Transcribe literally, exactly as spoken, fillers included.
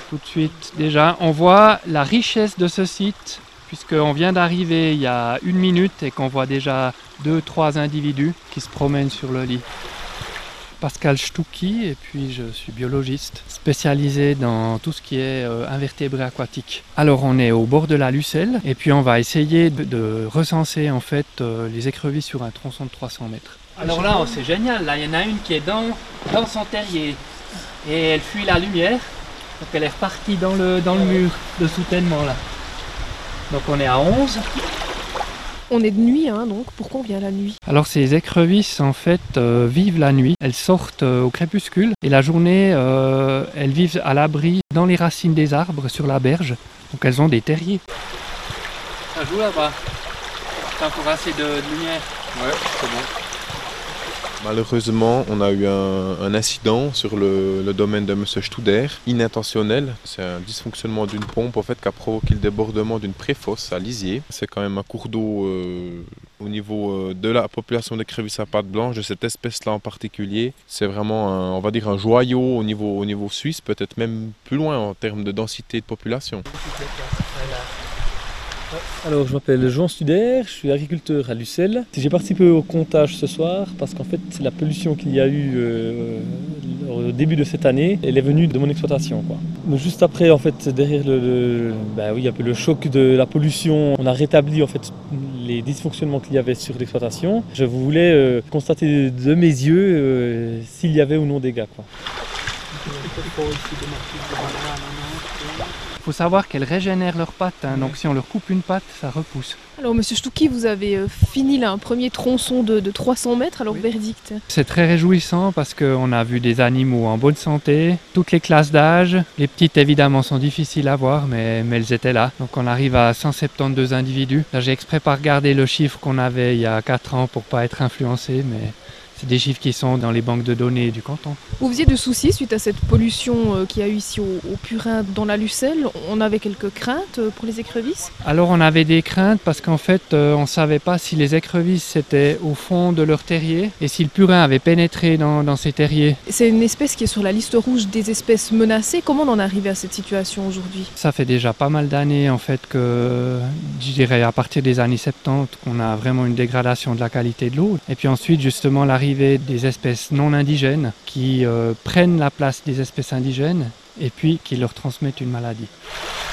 tout de suite. Déjà, on voit la richesse de ce site, puisqu'on vient d'arriver il y a une minute et qu'on voit déjà deux, trois individus qui se promènent sur le lit. Pascal Stucki, et puis je suis biologiste spécialisé dans tout ce qui est euh, invertébrés aquatiques. Alors on est au bord de la Lucelle et puis on va essayer de, de recenser en fait euh, les écrevisses sur un tronçon de trois cents mètres. Alors là, oh, c'est génial, là il y en a une qui est dans, dans son terrier et elle fuit la lumière, donc elle est repartie dans le, dans le mur de soutènement là. Donc on est à onze. On est de nuit, hein, donc pourquoi on vient la nuit? Alors ces écrevisses en fait euh, vivent la nuit, elles sortent euh, au crépuscule et la journée euh, elles vivent à l'abri dans les racines des arbres sur la berge, donc elles ont des terriers. Ça joue là-bas, t'as encore assez de, de lumière. Ouais, c'est bon. Malheureusement, on a eu un, un incident sur le, le domaine de M. Studer, inintentionnel. C'est un dysfonctionnement d'une pompe en fait, qui a provoqué le débordement d'une préfosse à Lisier. C'est quand même un cours d'eau euh, au niveau euh, de la population d'écrevisses à pattes blanches, de cette espèce-là en particulier. C'est vraiment, un, on va dire, un joyau au niveau, au niveau suisse, peut-être même plus loin en termes de densité de population. Alors je m'appelle Jean Studer, je suis agriculteur à Lucelle. J'ai participé au comptage ce soir parce qu'en fait c'est la pollution qu'il y a eu euh, au début de cette année, elle est venue de mon exploitation, quoi. Donc, juste après en fait derrière le, le, bah oui, un peu le choc de la pollution, on a rétabli en fait les dysfonctionnements qu'il y avait sur l'exploitation. Je voulais euh, constater de mes yeux euh, s'il y avait ou non des dégâts, quoi. Il faut savoir qu'elles régénèrent leurs pattes, hein, donc si on leur coupe une patte, ça repousse. Alors Monsieur Stucki, vous avez euh, fini là un premier tronçon de, de trois cents mètres, alors oui. Verdict? C'est très réjouissant parce qu'on a vu des animaux en bonne santé, toutes les classes d'âge. Les petites évidemment sont difficiles à voir, mais, mais elles étaient là. Donc on arrive à cent soixante-douze individus. Là j'ai exprès pas regardé le chiffre qu'on avait il y a quatre ans pour pas être influencé, mais c'est des chiffres qui sont dans les banques de données du canton. Vous faisiez de soucis suite à cette pollution qu'il y a eu ici au, au Purin dans la Lucelle? On avait quelques craintes pour les écrevisses? Alors on avait des craintes parce qu'en fait euh, on ne savait pas si les écrevisses étaient au fond de leur terrier et si le purin avait pénétré dans, dans ces terriers. C'est une espèce qui est sur la liste rouge des espèces menacées. Comment on en est arrivé à cette situation aujourd'hui? Ça fait déjà pas mal d'années en fait que, je dirais à partir des années soixante-dix, qu'on a vraiment une dégradation de la qualité de l'eau. Et puis ensuite justement l'arrivée des espèces non indigènes qui euh, prennent la place des espèces indigènes et puis qui leur transmettent une maladie.